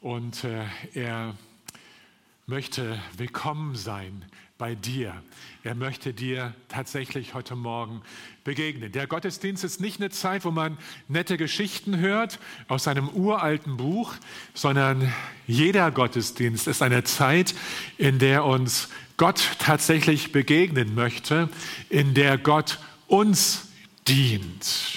Und er möchte willkommen sein bei dir. Er möchte dir tatsächlich heute Morgen begegnen. Der Gottesdienst ist nicht eine Zeit, wo man nette Geschichten hört aus einem uralten Buch, sondern jeder Gottesdienst ist eine Zeit, in der uns Gott tatsächlich begegnen möchte, in der Gott uns dient.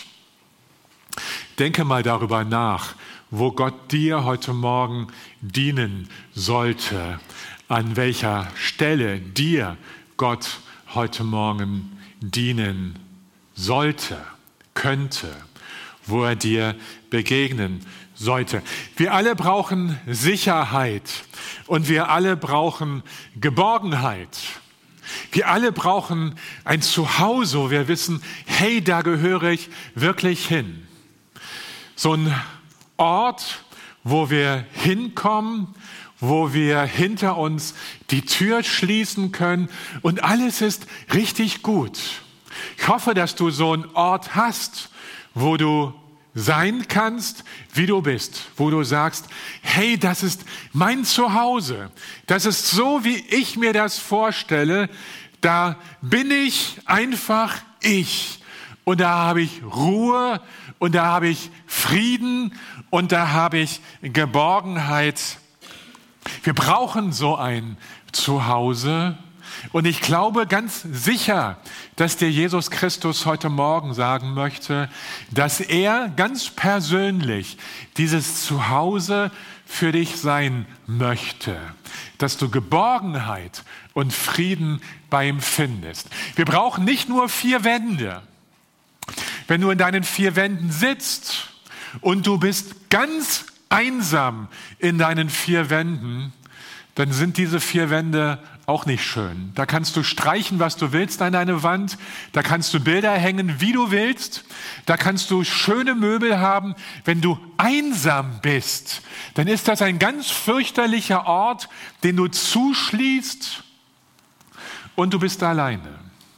Denke mal darüber nach, wo Gott dir heute Morgen dienen sollte, an welcher Stelle dir Gott heute Morgen dienen sollte, könnte, wo er dir begegnen sollte. Wir alle brauchen Sicherheit und wir alle brauchen Geborgenheit. Wir alle brauchen ein Zuhause, wo wir wissen, hey, da gehöre ich wirklich hin. So ein Ort, wo wir hinkommen, wo wir hinter uns die Tür schließen können und alles ist richtig gut. Ich hoffe, dass du so einen Ort hast, wo du sein kannst, wie du bist, wo du sagst, hey, das ist mein Zuhause. Das ist so, wie ich mir das vorstelle. Da bin ich einfach ich. Und da habe ich Ruhe und da habe ich Frieden und da habe ich Geborgenheit. Wir brauchen so ein Zuhause. Und ich glaube ganz sicher, dass dir Jesus Christus heute Morgen sagen möchte, dass er ganz persönlich dieses Zuhause für dich sein möchte. Dass du Geborgenheit und Frieden bei ihm findest. Wir brauchen nicht nur 4 Wände. Wenn du in deinen 4 Wänden sitzt und du bist ganz einsam in deinen 4 Wänden, dann sind diese 4 Wände auch nicht schön. Da kannst du streichen, was du willst an deine Wand. Da kannst du Bilder hängen, wie du willst. Da kannst du schöne Möbel haben. Wenn du einsam bist, dann ist das ein ganz fürchterlicher Ort, den du zuschließt und du bist alleine.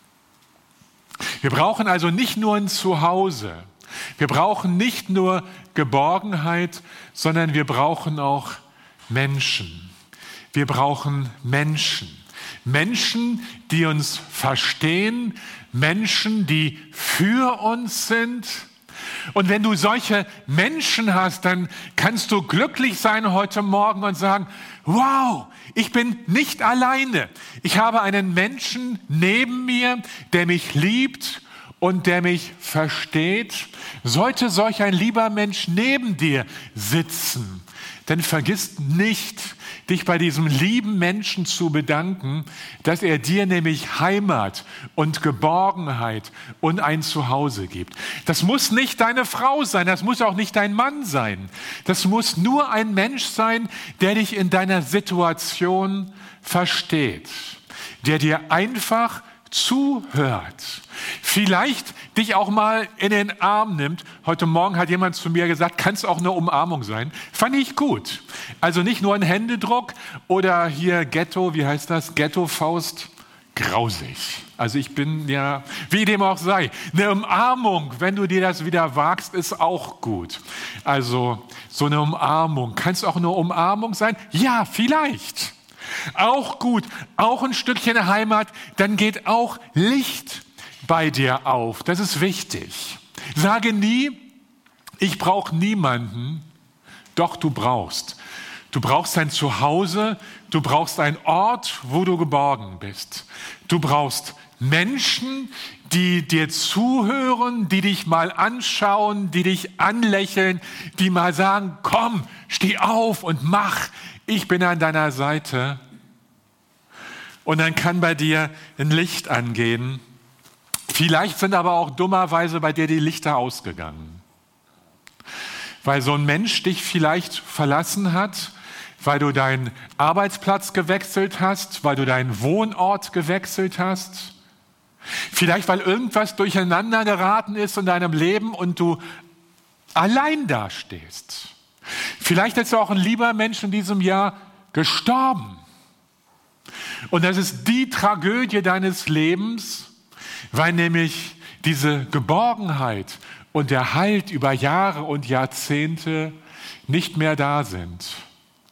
Wir brauchen also nicht nur ein Zuhause. Wir brauchen nicht nur Geborgenheit, sondern wir brauchen auch Menschen. Wir brauchen Menschen. Menschen, die uns verstehen, Menschen, die für uns sind. Und wenn du solche Menschen hast, dann kannst du glücklich sein heute Morgen und sagen, wow, ich bin nicht alleine. Ich habe einen Menschen neben mir, der mich liebt und der mich versteht. Sollte solch ein lieber Mensch neben dir sitzen, dann vergiss nicht, dich bei diesem lieben Menschen zu bedanken, dass er dir nämlich Heimat und Geborgenheit und ein Zuhause gibt. Das muss nicht deine Frau sein, das muss auch nicht dein Mann sein. Das muss nur ein Mensch sein, der dich in deiner Situation versteht, der dir einfach zuhört, vielleicht dich auch mal in den Arm nimmt. Heute Morgen hat jemand zu mir gesagt, kann es auch eine Umarmung sein? Fand ich gut. Also nicht nur ein Händedruck oder hier Ghetto, wie heißt das? Ghetto-Faust, grausig. Also ich bin ja, wie dem auch sei, eine Umarmung, wenn du dir das wieder wagst, ist auch gut. Also so eine Umarmung. Kann es auch eine Umarmung sein? Ja, vielleicht. Auch gut, auch ein Stückchen Heimat, dann geht auch Licht bei dir auf. Das ist wichtig. Sage nie, ich brauche niemanden, doch du brauchst. Du brauchst ein Zuhause, du brauchst einen Ort, wo du geborgen bist. Du brauchst Menschen, die dir zuhören, die dich mal anschauen, die dich anlächeln, die mal sagen, komm, steh auf und mach. Ich bin an deiner Seite. Und dann kann bei dir ein Licht angehen. Vielleicht sind aber auch dummerweise bei dir die Lichter ausgegangen. Weil so ein Mensch dich vielleicht verlassen hat, weil du deinen Arbeitsplatz gewechselt hast, weil du deinen Wohnort gewechselt hast. Vielleicht weil irgendwas durcheinander geraten ist in deinem Leben und du allein dastehst. Vielleicht ist auch ein lieber Mensch in diesem Jahr gestorben. Und das ist die Tragödie deines Lebens, weil nämlich diese Geborgenheit und der Halt über Jahre und Jahrzehnte nicht mehr da sind.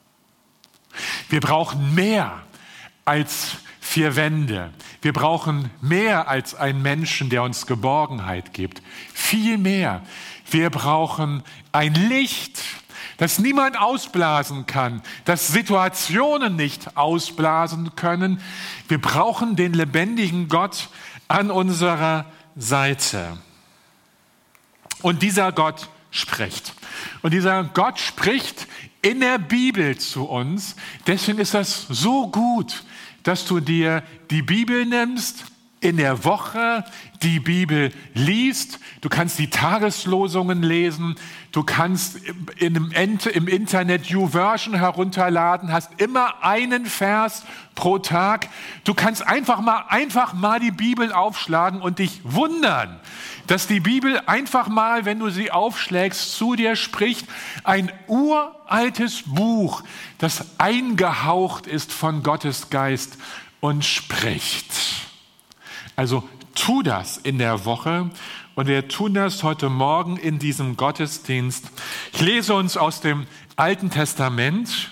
Wir brauchen mehr als 4 Wände. Wir brauchen mehr als einen Menschen, der uns Geborgenheit gibt. Viel mehr. Wir brauchen ein Licht, das niemand ausblasen kann, das Situationen nicht ausblasen können. Wir brauchen den lebendigen Gott an unserer Seite. Und dieser Gott spricht. Und dieser Gott spricht in der Bibel zu uns. Deswegen ist das so gut, dass du dir die Bibel nimmst, in der Woche die Bibel liest. Du kannst die Tageslosungen lesen. Du kannst im Internet YouVersion herunterladen, hast immer einen Vers pro Tag. Du kannst einfach mal die Bibel aufschlagen und dich wundern, dass die Bibel einfach mal, wenn du sie aufschlägst, zu dir spricht. Ein uraltes Buch, das eingehaucht ist von Gottes Geist und spricht. Also tu das in der Woche und wir tun das heute Morgen in diesem Gottesdienst. Ich lese uns aus dem Alten Testament,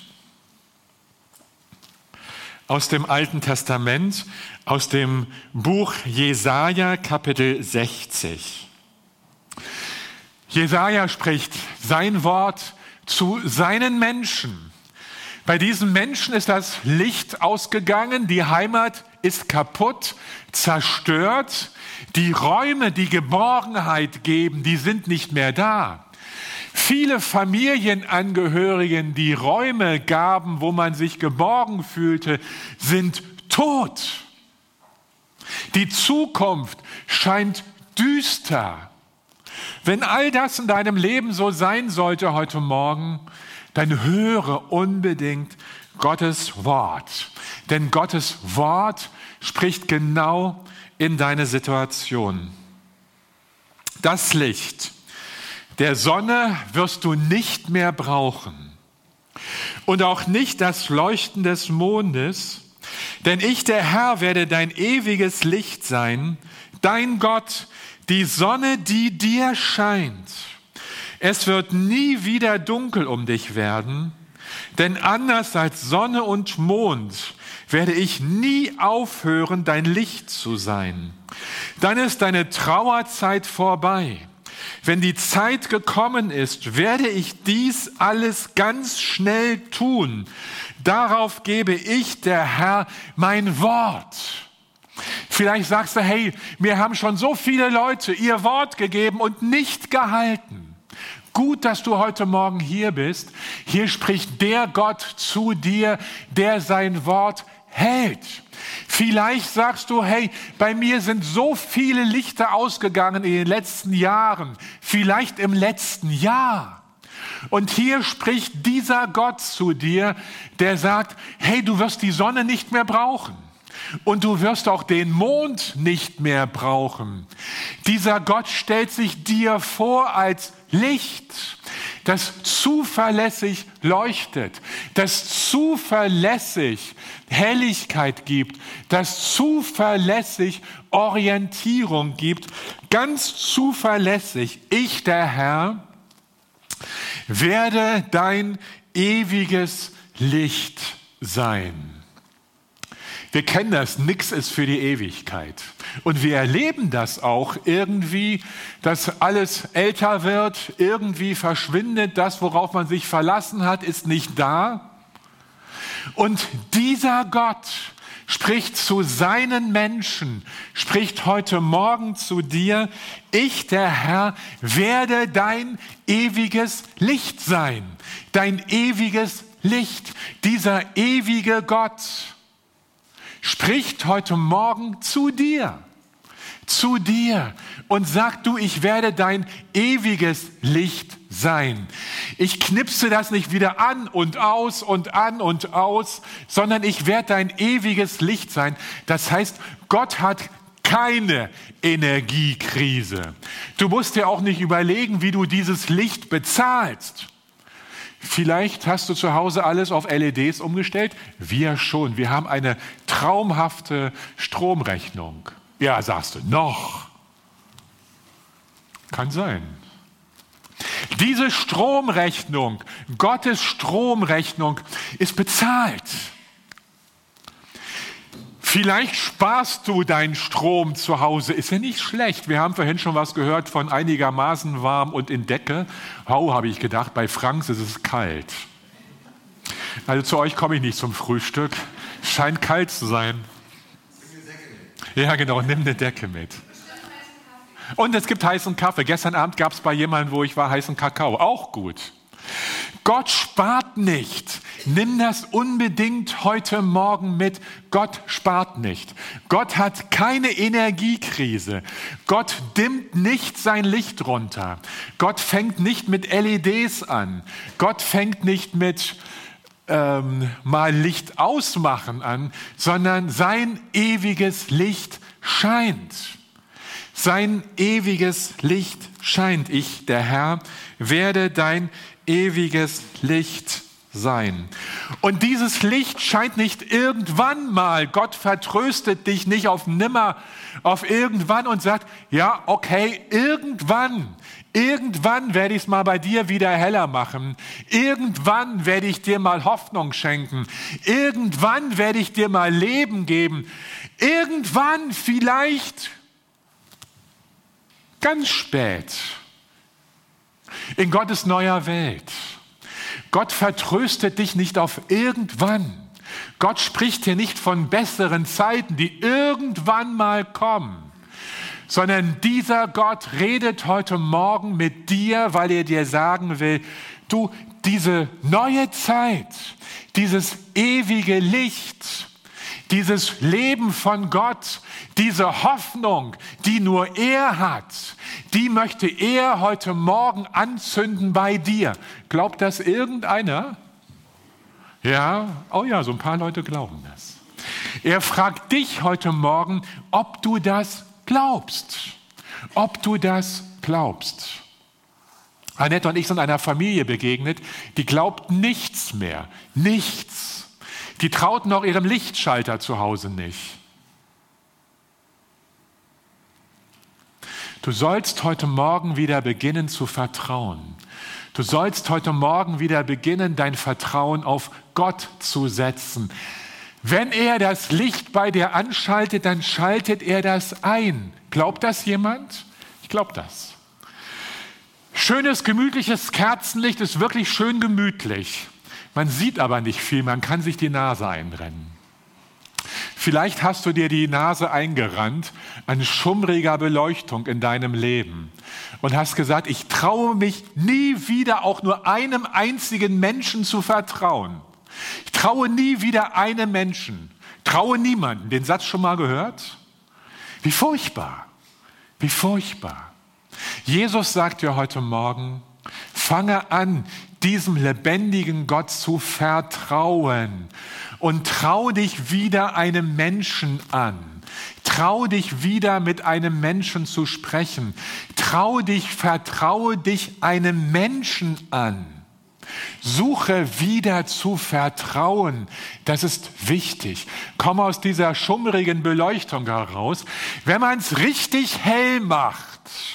aus dem Buch Jesaja, Kapitel 60. Jesaja spricht sein Wort zu seinen Menschen. Bei diesen Menschen ist das Licht ausgegangen, die Heimat ist kaputt, zerstört. Die Räume, die Geborgenheit geben, die sind nicht mehr da. Viele Familienangehörigen, die Räume gaben, wo man sich geborgen fühlte, sind tot. Die Zukunft scheint düster. Wenn all das in deinem Leben so sein sollte heute Morgen, dann höre unbedingt Gottes Wort. Denn Gottes Wort spricht genau in deine Situation. Das Licht der Sonne wirst du nicht mehr brauchen und auch nicht das Leuchten des Mondes, denn ich, der Herr, werde dein ewiges Licht sein, dein Gott, die Sonne, die dir scheint. Es wird nie wieder dunkel um dich werden, denn anders als Sonne und Mond werde ich nie aufhören, dein Licht zu sein. Dann ist deine Trauerzeit vorbei. Wenn die Zeit gekommen ist, werde ich dies alles ganz schnell tun. Darauf gebe ich, der Herr, mein Wort. Vielleicht sagst du, hey, mir haben schon so viele Leute ihr Wort gegeben und nicht gehalten. Gut, dass du heute Morgen hier bist. Hier spricht der Gott zu dir, der sein Wort hält. Vielleicht sagst du, hey, bei mir sind so viele Lichter ausgegangen in den letzten Jahren, vielleicht im letzten Jahr. Und hier spricht dieser Gott zu dir, der sagt, hey, du wirst die Sonne nicht mehr brauchen. Und du wirst auch den Mond nicht mehr brauchen. Dieser Gott stellt sich dir vor als Licht, das zuverlässig leuchtet, das zuverlässig Helligkeit gibt, das zuverlässig Orientierung gibt, ganz zuverlässig. Ich, der Herr, werde dein ewiges Licht sein. Wir kennen das, nichts ist für die Ewigkeit. Und wir erleben das auch irgendwie, dass alles älter wird, irgendwie verschwindet, das, worauf man sich verlassen hat, ist nicht da. Und dieser Gott spricht zu seinen Menschen, spricht heute Morgen zu dir, ich, der Herr, werde dein ewiges Licht sein, dein ewiges Licht, dieser ewige Gott spricht heute Morgen zu dir und sagt, du, ich werde dein ewiges Licht sein. Ich knipse das nicht wieder an und aus und an und aus, sondern ich werde dein ewiges Licht sein. Das heißt, Gott hat keine Energiekrise. Du musst dir auch nicht überlegen, wie du dieses Licht bezahlst. Vielleicht hast du zu Hause alles auf LEDs umgestellt. Wir schon. Wir haben eine traumhafte Stromrechnung. Ja, sagst du, noch. Kann sein. Diese Stromrechnung, Gottes Stromrechnung ist bezahlt. Vielleicht sparst du deinen Strom zu Hause, ist ja nicht schlecht. Wir haben vorhin schon was gehört von einigermaßen warm und in Decke. Habe ich gedacht, bei Franks ist es kalt. Also zu euch komme ich nicht zum Frühstück. Scheint kalt zu sein. Ja genau, nimm eine Decke mit. Und es gibt heißen Kaffee. Gestern Abend gab es bei jemandem, wo ich war, heißen Kakao. Auch gut. Gott spart nicht. Nimm das unbedingt heute Morgen mit. Gott spart nicht. Gott hat keine Energiekrise. Gott dimmt nicht sein Licht runter. Gott fängt nicht mit LEDs an. Gott fängt nicht mit mal Licht ausmachen an, sondern sein ewiges Licht scheint. Sein ewiges Licht scheint. Ich, der Herr, werde dein ewiges Licht sein. Und dieses Licht scheint nicht irgendwann mal. Gott vertröstet dich nicht auf nimmer, auf irgendwann und sagt, ja, okay, irgendwann werde ich es mal bei dir wieder heller machen. Irgendwann werde ich dir mal Hoffnung schenken. Irgendwann werde ich dir mal Leben geben. Irgendwann vielleicht ganz spät in Gottes neuer Welt. Gott vertröstet dich nicht auf irgendwann. Gott spricht hier nicht von besseren Zeiten, die irgendwann mal kommen, sondern dieser Gott redet heute Morgen mit dir, weil er dir sagen will, du, diese neue Zeit, dieses ewige Licht, dieses Leben von Gott, diese Hoffnung, die nur er hat, die möchte er heute Morgen anzünden bei dir. Glaubt das irgendeiner? Ja, oh ja, so ein paar Leute glauben das. Er fragt dich heute Morgen, ob du das glaubst. Ob du das glaubst. Annette und ich sind einer Familie begegnet, die glaubt nichts mehr. Nichts. Die traut noch ihrem Lichtschalter zu Hause nicht. Du sollst heute Morgen wieder beginnen zu vertrauen. Du sollst heute Morgen wieder beginnen, dein Vertrauen auf Gott zu setzen. Wenn er das Licht bei dir anschaltet, dann schaltet er das ein. Glaubt das jemand? Ich glaube das. Schönes, gemütliches Kerzenlicht ist wirklich schön gemütlich. Man sieht aber nicht viel, man kann sich die Nase einbrennen. Vielleicht hast du dir die Nase eingerannt an schummriger Beleuchtung in deinem Leben und hast gesagt, ich traue mich nie wieder auch nur einem einzigen Menschen zu vertrauen. Ich traue nie wieder einem Menschen, traue niemanden. Den Satz schon mal gehört? Wie furchtbar, wie furchtbar. Jesus sagt dir heute Morgen, fange an, diesem lebendigen Gott zu vertrauen und trau dich wieder einem Menschen an. Trau dich wieder mit einem Menschen zu sprechen. Vertraue dich einem Menschen an. Suche wieder zu vertrauen. Das ist wichtig. Komm aus dieser schummrigen Beleuchtung heraus. Wenn man es richtig hell macht,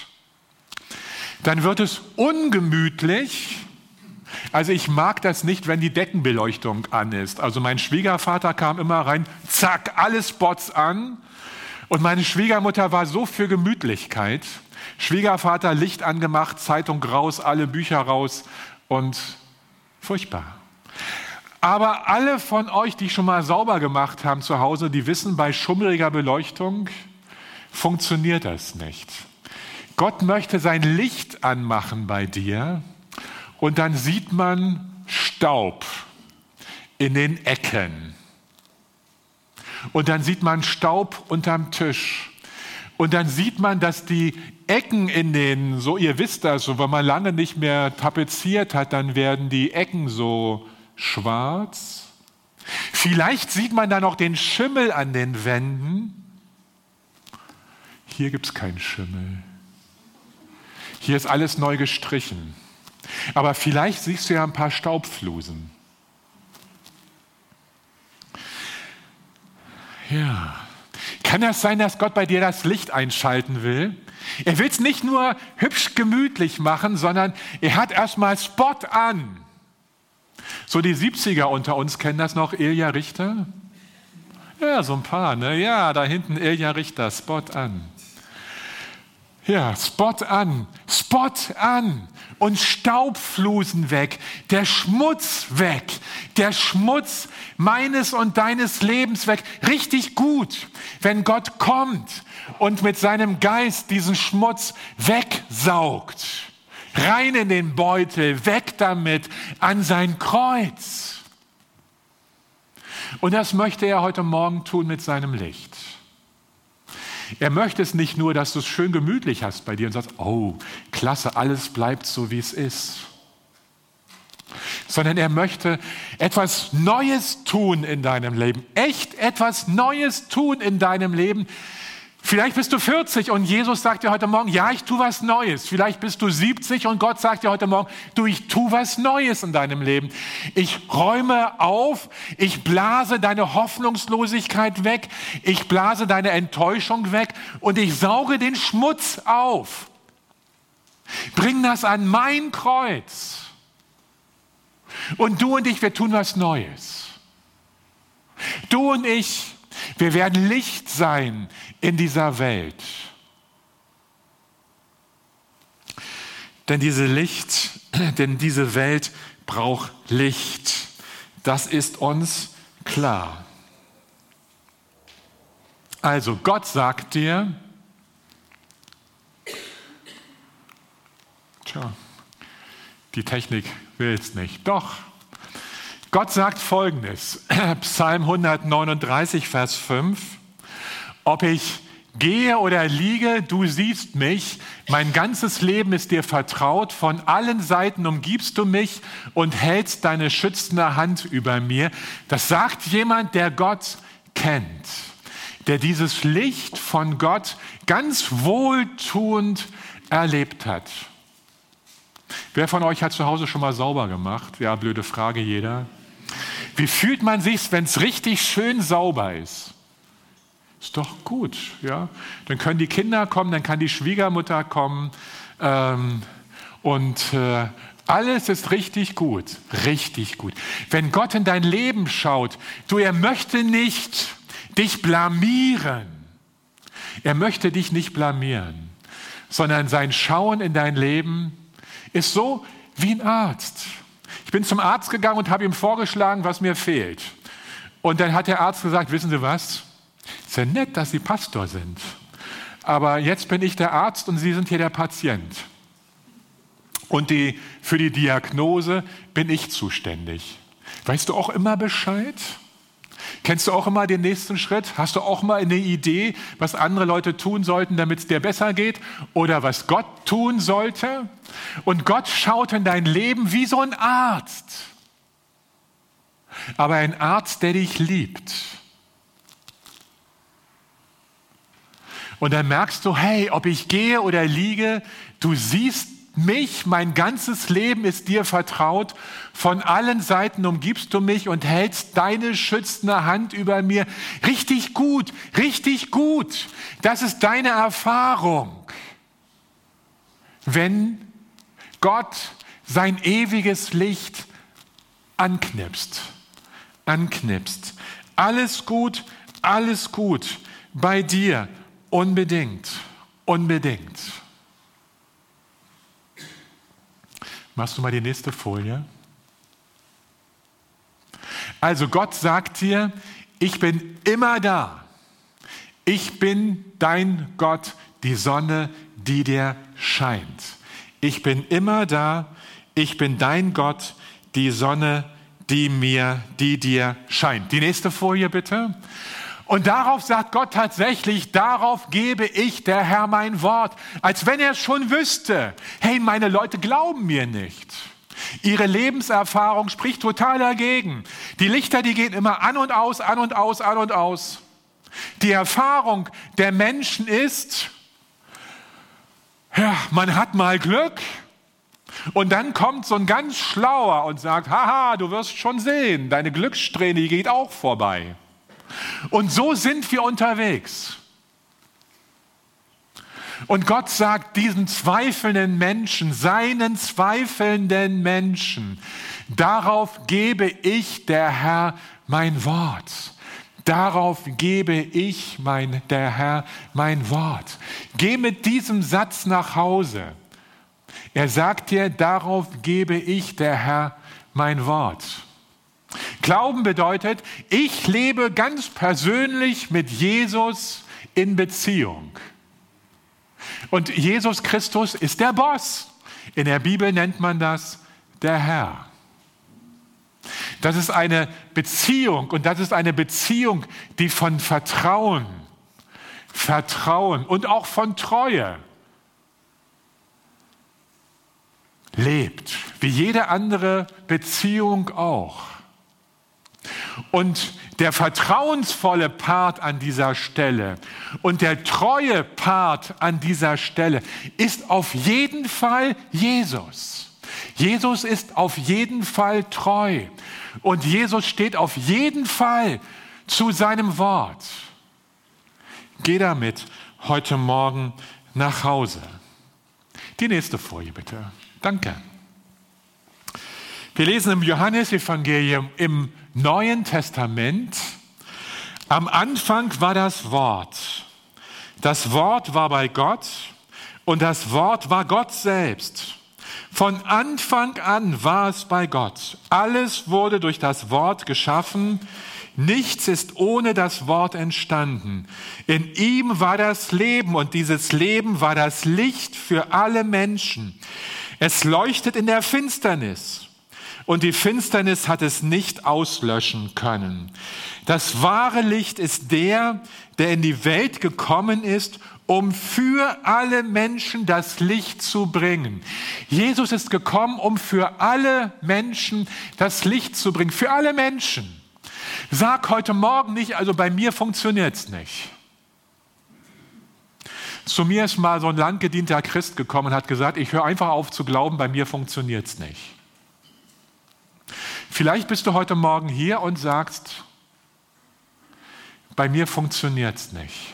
dann wird es ungemütlich. Also ich mag das nicht, wenn die Deckenbeleuchtung an ist. Also mein Schwiegervater kam immer rein, zack, alle Spots an. Und meine Schwiegermutter war so für Gemütlichkeit. Schwiegervater, Licht angemacht, Zeitung raus, alle Bücher raus und furchtbar. Aber alle von euch, die schon mal sauber gemacht haben zu Hause, die wissen, bei schummriger Beleuchtung funktioniert das nicht. Gott möchte sein Licht anmachen bei dir und dann sieht man Staub in den Ecken. Und dann sieht man Staub unterm Tisch. Und dann sieht man, dass die Ecken in den, so ihr wisst das, so wenn man lange nicht mehr tapeziert hat, dann werden die Ecken so schwarz. Vielleicht sieht man da noch den Schimmel an den Wänden. Hier gibt es keinen Schimmel. Hier ist alles neu gestrichen. Aber vielleicht siehst du ja ein paar Staubflusen. Ja. Kann das sein, dass Gott bei dir das Licht einschalten will? Er will es nicht nur hübsch gemütlich machen, sondern er hat erstmal Spot an. So die 70er unter uns kennen das noch, Ilja Richter? Ja, so ein paar, ne? Ja, da hinten Ilja Richter, Spot an. Ja, Spot an und Staubflusen weg, der Schmutz weg, der Schmutz meines und deines Lebens weg. Richtig gut, wenn Gott kommt und mit seinem Geist diesen Schmutz wegsaugt. Rein in den Beutel, weg damit, an sein Kreuz. Und das möchte er heute Morgen tun mit seinem Licht. Er möchte es nicht nur, dass du es schön gemütlich hast bei dir und sagst, oh, klasse, alles bleibt so, wie es ist. Sondern er möchte etwas Neues tun in deinem Leben. Echt etwas Neues tun in deinem Leben. Vielleicht bist du 40 und Jesus sagt dir heute Morgen, ja, ich tue was Neues. Vielleicht bist du 70 und Gott sagt dir heute Morgen, du, ich tue was Neues in deinem Leben. Ich räume auf, ich blase deine Hoffnungslosigkeit weg, ich blase deine Enttäuschung weg und ich sauge den Schmutz auf. Bring das an mein Kreuz. Und du und ich, wir tun was Neues. Du und ich, wir werden Licht sein in dieser Welt. Denn diese Welt braucht Licht. Das ist uns klar. Also Gott sagt dir, die Technik will es nicht. Doch, Gott sagt Folgendes, Psalm 139, Vers 5, ob ich gehe oder liege, du siehst mich, mein ganzes Leben ist dir vertraut, von allen Seiten umgibst du mich und hältst deine schützende Hand über mir. Das sagt jemand, der Gott kennt, der dieses Licht von Gott ganz wohltuend erlebt hat. Wer von euch hat zu Hause schon mal sauber gemacht? Ja, blöde Frage jeder. Wie fühlt man sich, wenn es richtig schön sauber ist? Ist doch gut, ja. Dann können die Kinder kommen, dann kann die Schwiegermutter kommen und alles ist richtig gut, richtig gut. Wenn Gott in dein Leben schaut, er möchte nicht dich blamieren. Er möchte dich nicht blamieren, sondern sein Schauen in dein Leben ist so wie ein Arzt. Ich bin zum Arzt gegangen und habe ihm vorgeschlagen, was mir fehlt. Und dann hat der Arzt gesagt, wissen Sie was? Ist ja nett, dass Sie Pastor sind. Aber jetzt bin ich der Arzt und Sie sind hier der Patient. Und für die Diagnose bin ich zuständig. Weißt du auch immer Bescheid? Kennst du auch immer den nächsten Schritt? Hast du auch mal eine Idee, was andere Leute tun sollten, damit es dir besser geht? Oder was Gott tun sollte? Und Gott schaut in dein Leben wie so ein Arzt. Aber ein Arzt, der dich liebt. Und dann merkst du, hey, ob ich gehe oder liege, du siehst mich, mein ganzes Leben ist dir vertraut. Von allen Seiten umgibst du mich und hältst deine schützende Hand über mir. Richtig gut, richtig gut. Das ist deine Erfahrung. Wenn Gott sein ewiges Licht anknipst. Alles gut bei dir. Unbedingt. Machst du mal die nächste Folie? Also Gott sagt dir, ich bin immer da. Ich bin dein Gott, die Sonne, die dir scheint. Ich bin immer da. Ich bin dein Gott, die Sonne, die dir scheint. Die nächste Folie bitte. Und darauf sagt Gott tatsächlich, darauf gebe ich, der Herr, mein Wort. Als wenn er es schon wüsste. Hey, meine Leute glauben mir nicht. Ihre Lebenserfahrung spricht total dagegen. Die Lichter, die gehen immer an und aus. Die Erfahrung der Menschen ist, ja, man hat mal Glück. Und dann kommt so ein ganz Schlauer und sagt, haha, du wirst schon sehen, deine Glückssträhne, die geht auch vorbei. Und so sind wir unterwegs. Und Gott sagt diesen zweifelnden Menschen, seinen zweifelnden Menschen, darauf gebe ich, der Herr, mein Wort. Darauf gebe ich, der Herr, mein Wort. Geh mit diesem Satz nach Hause. Er sagt dir, darauf gebe ich, der Herr, mein Wort. Glauben bedeutet, ich lebe ganz persönlich mit Jesus in Beziehung. Und Jesus Christus ist der Boss. In der Bibel nennt man das der Herr. Das ist eine Beziehung und das ist eine Beziehung, die von Vertrauen und auch von Treue lebt, wie jede andere Beziehung auch. Und der vertrauensvolle Part an dieser Stelle und der treue Part an dieser Stelle ist auf jeden Fall Jesus. Jesus ist auf jeden Fall treu und Jesus steht auf jeden Fall zu seinem Wort. Geh damit heute Morgen nach Hause. Die nächste Folie bitte. Danke. Wir lesen im Johannesevangelium im Neuen Testament, am Anfang war das Wort. Das Wort war bei Gott und das Wort war Gott selbst. Von Anfang an war es bei Gott. Alles wurde durch das Wort geschaffen. Nichts ist ohne das Wort entstanden. In ihm war das Leben und dieses Leben war das Licht für alle Menschen. Es leuchtet in der Finsternis. Und die Finsternis hat es nicht auslöschen können. Das wahre Licht ist der in die Welt gekommen ist, um für alle Menschen das Licht zu bringen. Jesus ist gekommen, um für alle Menschen das Licht zu bringen. Für alle Menschen. Sag heute Morgen nicht, also bei mir funktioniert es nicht. Zu mir ist mal so ein landgedienter Christ gekommen und hat gesagt, ich höre einfach auf zu glauben, bei mir funktioniert es nicht. Vielleicht bist du heute Morgen hier und sagst, bei mir funktioniert es nicht.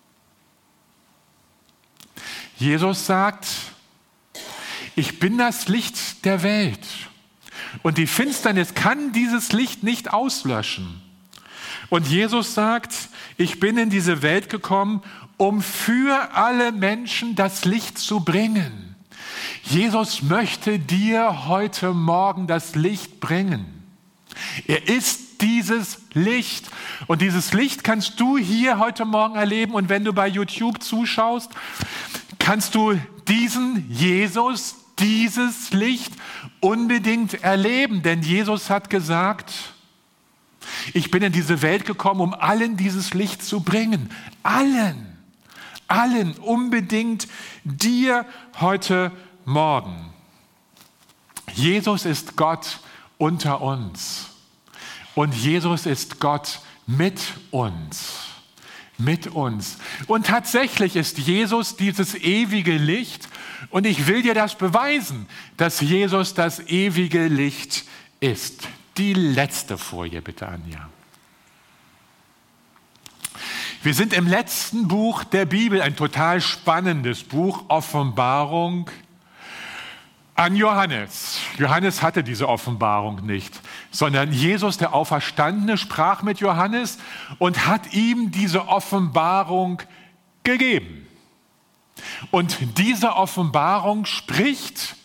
Jesus sagt, ich bin das Licht der Welt und die Finsternis kann dieses Licht nicht auslöschen. Und Jesus sagt, ich bin in diese Welt gekommen, um für alle Menschen das Licht zu bringen. Jesus möchte dir heute Morgen das Licht bringen. Er ist dieses Licht. Und dieses Licht kannst du hier heute Morgen erleben. Und wenn du bei YouTube zuschaust, kannst du diesen Jesus, dieses Licht unbedingt erleben. Denn Jesus hat gesagt, ich bin in diese Welt gekommen, um allen dieses Licht zu bringen. Allen unbedingt dir heute Morgen. Jesus ist Gott unter uns und Jesus ist Gott mit uns. Und tatsächlich ist Jesus dieses ewige Licht und ich will dir das beweisen, dass Jesus das ewige Licht ist. Die letzte Folie bitte, Anja. Wir sind im letzten Buch der Bibel, ein total spannendes Buch, Offenbarung an Johannes. Johannes hatte diese Offenbarung nicht, sondern Jesus, der Auferstandene, sprach mit Johannes und hat ihm diese Offenbarung gegeben. Und diese Offenbarung spricht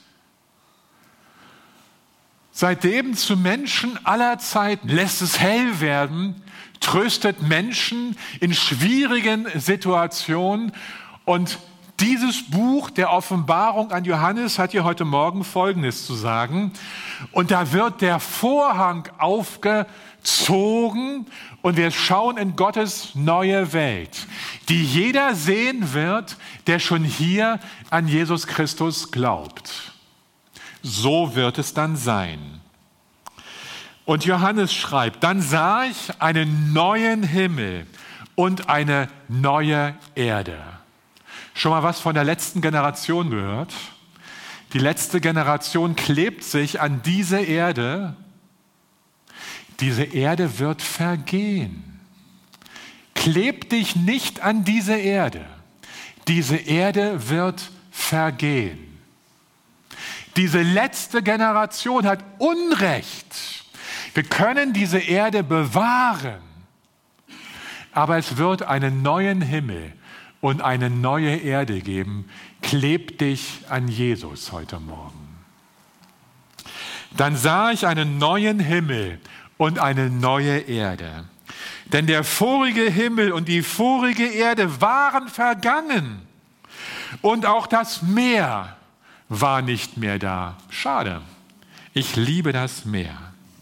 seitdem zu Menschen aller Zeiten, lässt es hell werden, tröstet Menschen in schwierigen Situationen. Und dieses Buch der Offenbarung an Johannes hat hier heute Morgen Folgendes zu sagen. Und da wird der Vorhang aufgezogen und wir schauen in Gottes neue Welt, die jeder sehen wird, der schon hier an Jesus Christus glaubt. So wird es dann sein. Und Johannes schreibt, dann sah ich einen neuen Himmel und eine neue Erde. Schon mal was von der letzten Generation gehört? Die letzte Generation klebt sich an diese Erde. Diese Erde wird vergehen. Kleb dich nicht an diese Erde. diese Erde wird vergehen. Diese letzte Generation hat Unrecht. Wir können diese Erde bewahren, aber es wird einen neuen Himmel und eine neue Erde geben. Kleb dich an Jesus heute Morgen. Dann sah ich einen neuen Himmel und eine neue Erde. Denn der vorige Himmel und die vorige Erde waren vergangen. Und auch das Meer war nicht mehr da. Schade. Ich liebe das Meer.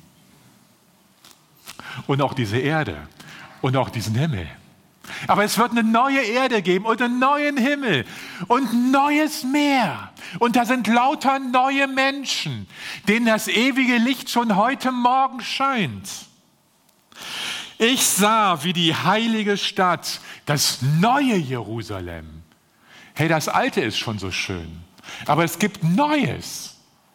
Und auch diese Erde und auch diesen Himmel. Aber es wird eine neue Erde geben und einen neuen Himmel und ein neues Meer. Und da sind lauter neue Menschen, denen das ewige Licht schon heute Morgen scheint. Ich sah, wie die heilige Stadt, das neue Jerusalem. Hey, das alte ist schon so schön, aber es gibt Neues.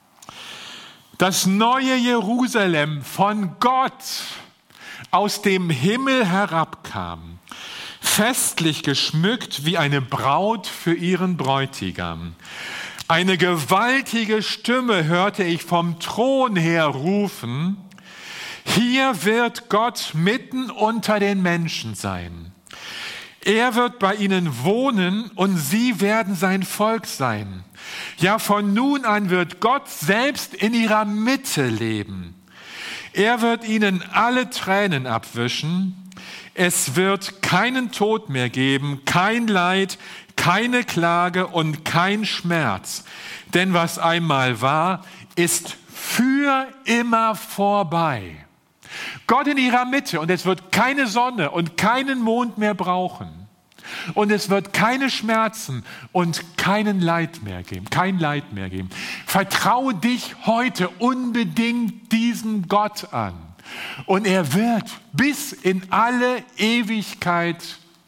Das neue Jerusalem von Gott aus dem Himmel herabkam, festlich geschmückt wie eine Braut für ihren Bräutigam. Eine gewaltige Stimme hörte ich vom Thron her rufen: Hier wird Gott mitten unter den Menschen sein. Er wird bei ihnen wohnen und sie werden sein Volk sein. Ja, von nun an wird Gott selbst in ihrer Mitte leben. Er wird ihnen alle Tränen abwischen. Es wird keinen Tod mehr geben, kein Leid, keine Klage und kein Schmerz. Denn was einmal war, ist für immer vorbei. Gott in ihrer Mitte, und es wird keine Sonne und keinen Mond mehr brauchen. Und es wird keine Schmerzen und kein Leid mehr geben. Vertraue dich heute unbedingt diesem Gott an. Und er wird bis in alle Ewigkeit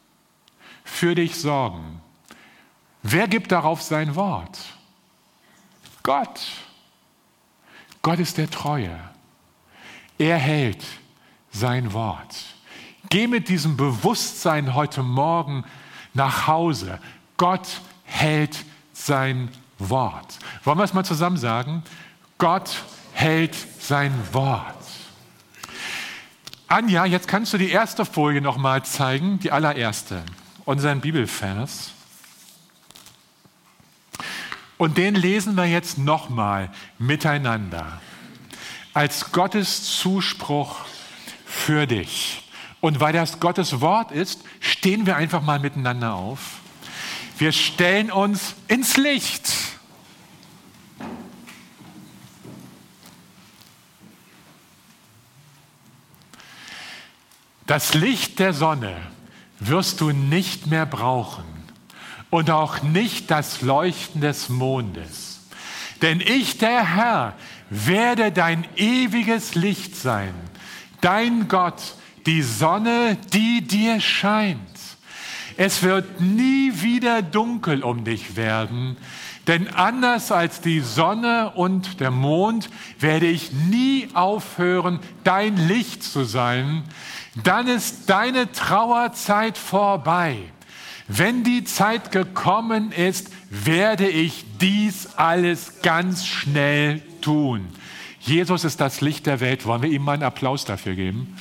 für dich sorgen. Wer gibt darauf sein Wort? Gott. Gott ist der Treue. Er hält sein Wort. Geh mit diesem Bewusstsein heute Morgen nach Hause. Gott hält sein Wort. Wollen wir es mal zusammen sagen? Gott hält sein Wort. Anja, jetzt kannst du die erste Folie noch mal zeigen, die allererste, unseren Bibelvers. Und den lesen wir jetzt noch mal miteinander als Gottes Zuspruch für dich. Und weil das Gottes Wort ist, stehen wir einfach mal miteinander auf. Wir stellen uns ins Licht. Das Licht der Sonne wirst du nicht mehr brauchen und auch nicht das Leuchten des Mondes. Denn ich, der Herr, werde dein ewiges Licht sein, dein Gott, die Sonne, die dir scheint. Es wird nie wieder dunkel um dich werden, denn anders als die Sonne und der Mond werde ich nie aufhören, dein Licht zu sein. Dann ist deine Trauerzeit vorbei. Wenn die Zeit gekommen ist, werde ich dies alles ganz schnell tun. Jesus ist das Licht der Welt. Wollen wir ihm mal einen Applaus dafür geben?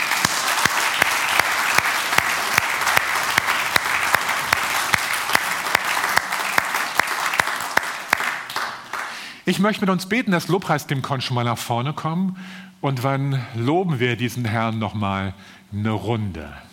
Ich möchte mit uns beten, das Lobpreisteam kann schon mal nach vorne kommen und dann loben wir diesen Herrn noch mal eine Runde.